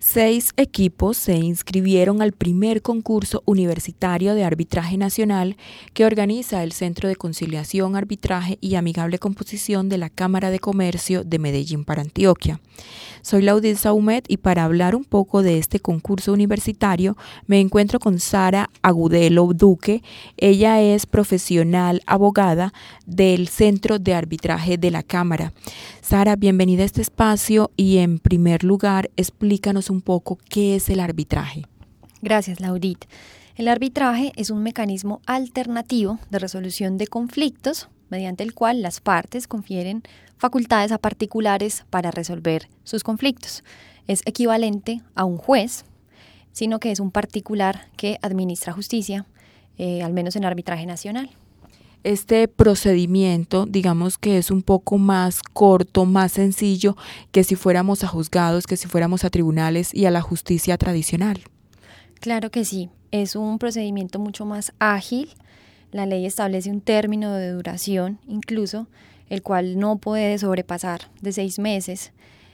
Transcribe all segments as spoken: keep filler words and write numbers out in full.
Seis equipos se inscribieron al primer concurso universitario de arbitraje nacional que organiza el Centro de Conciliación, Arbitraje y Amigable Composición de la Cámara de Comercio de Medellín para Antioquia. Soy Laudis Saumet y para hablar un poco de este concurso universitario me encuentro con Sara Agudelo Duque. Ella es profesional abogada del Centro de Arbitraje de la Cámara. Sara, bienvenida a este espacio y en primer lugar explícanos un poco qué es el arbitraje. Gracias, Laudit. El arbitraje es un mecanismo alternativo de resolución de conflictos mediante el cual las partes confieren facultades a particulares para resolver sus conflictos. Es equivalente a un juez, sino que es un particular que administra justicia, eh, al menos en arbitraje nacional. Este procedimiento, digamos que es un poco más corto, más sencillo que si fuéramos a juzgados, que si fuéramos a tribunales y a la justicia tradicional. Claro que sí, es un procedimiento mucho más ágil. La ley establece un término de duración, incluso, el cual no puede sobrepasar de seis meses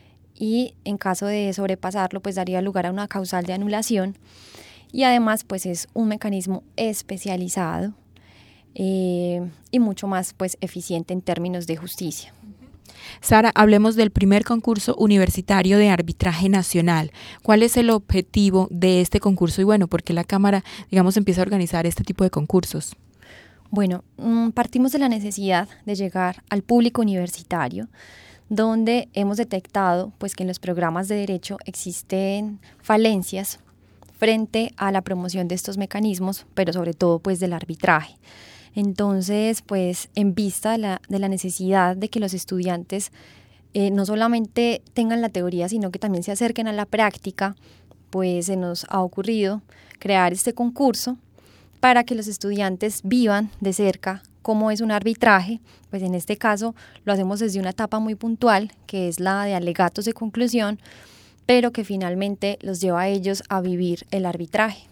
y en caso de sobrepasarlo, pues daría lugar a una causal de anulación y además, pues es un mecanismo especializado eh, y mucho más, pues, eficiente en términos de justicia. Sara, hablemos del primer concurso universitario de arbitraje nacional. ¿Cuál es el objetivo de este concurso? Y bueno, ¿por qué la Cámara, digamos, empieza a organizar este tipo de concursos? Bueno, partimos de la necesidad de llegar al público universitario, donde hemos detectado pues, que en los programas de derecho existen falencias frente a la promoción de estos mecanismos, pero sobre todo pues, del arbitraje. Entonces, pues en vista de la, de la necesidad de que los estudiantes eh, no solamente tengan la teoría, sino que también se acerquen a la práctica, pues se nos ha ocurrido crear este concurso para que los estudiantes vivan de cerca cómo es un arbitraje. Pues en este caso lo hacemos desde una etapa muy puntual, que es la de alegatos de conclusión, pero que finalmente los lleva a ellos a vivir el arbitraje.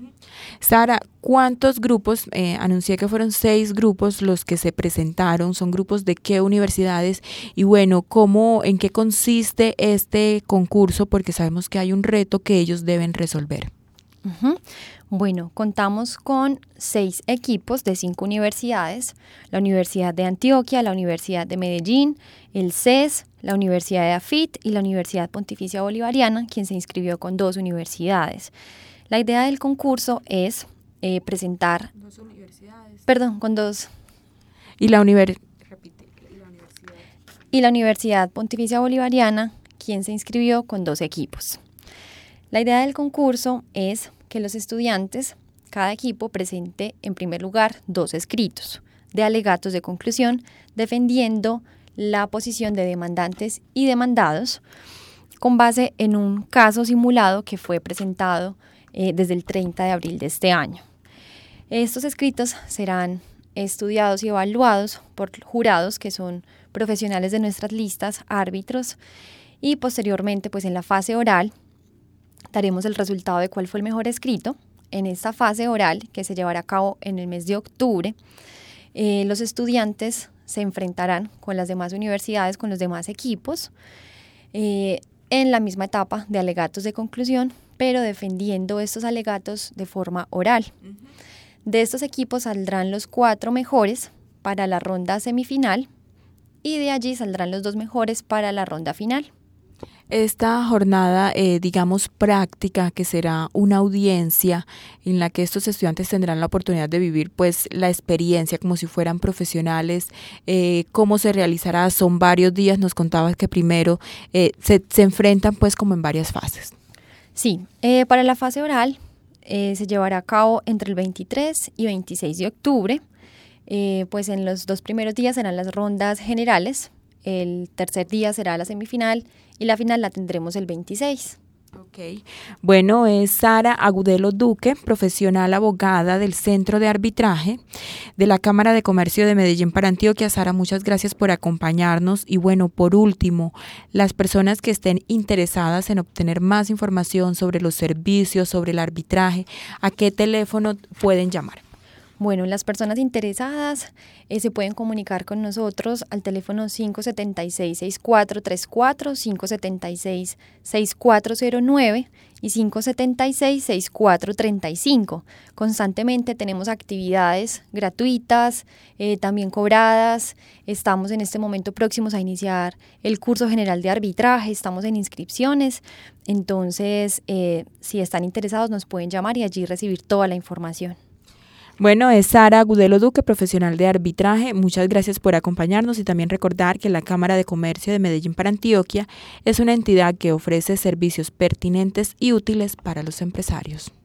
Sara, ¿cuántos grupos? Eh, anuncié que fueron seis grupos los que se presentaron. ¿Son grupos de qué universidades? Y bueno, ¿cómo, en qué consiste este concurso? Porque sabemos que hay un reto que ellos deben resolver. Uh-huh. Bueno, contamos con seis equipos de cinco universidades: la Universidad de Antioquia, la Universidad de Medellín, el C E S, la Universidad de AFIT y la Universidad Pontificia Bolivariana, quien se inscribió con dos universidades. La idea del concurso es eh, presentar... Dos universidades. Perdón, con dos... Y la, univer... Repite, y la universidad. Y la Universidad Pontificia Bolivariana, quien se inscribió con dos equipos. La idea del concurso es que los estudiantes, cada equipo presente en primer lugar dos escritos de alegatos de conclusión defendiendo la posición de demandantes y demandados con base en un caso simulado que fue presentado eh, desde el treinta de abril de este año. Estos escritos serán estudiados y evaluados por jurados que son profesionales de nuestras listas, árbitros, y posteriormente, pues en la fase oral, daremos el resultado de cuál fue el mejor escrito. En esta fase oral, que se llevará a cabo en el mes de octubre, eh, los estudiantes se enfrentarán con las demás universidades, con los demás equipos, eh, en la misma etapa de alegatos de conclusión, pero defendiendo estos alegatos de forma oral. Uh-huh. De estos equipos saldrán los cuatro mejores para la ronda semifinal y de allí saldrán los dos mejores para la ronda final. Esta jornada, eh, digamos, práctica, que será una audiencia en la que estos estudiantes tendrán la oportunidad de vivir pues la experiencia como si fueran profesionales, eh, ¿cómo se realizará? Son varios días, nos contabas que primero eh, se, se enfrentan pues como en varias fases. Sí, eh, para la fase oral eh, se llevará a cabo entre el veintitrés y veintiséis de octubre, eh, pues en los dos primeros días serán las rondas generales, el tercer día será la semifinal y la final la tendremos el veintiséis. Ok, bueno, es Sara Agudelo Duque, profesional abogada del Centro de Arbitraje de la Cámara de Comercio de Medellín para Antioquia. Sara, muchas gracias por acompañarnos y bueno, por último, las personas que estén interesadas en obtener más información sobre los servicios, sobre el arbitraje, ¿a qué teléfono pueden llamar? Bueno, las personas interesadas eh, se pueden comunicar con nosotros al teléfono cinco siete seis, seis cuatro tres cuatro, cinco siete seis, seis cuatro cero nueve y cinco siete seis, seis cuatro tres cinco. Constantemente tenemos actividades gratuitas, eh, también cobradas. Estamos en este momento próximos a iniciar el curso general de arbitraje, estamos en inscripciones. Entonces, eh, si están interesados, nos pueden llamar y allí recibir toda la información. Bueno, es Sara Agudelo Duque, profesional de arbitraje. Muchas gracias por acompañarnos y también recordar que la Cámara de Comercio de Medellín para Antioquia es una entidad que ofrece servicios pertinentes y útiles para los empresarios.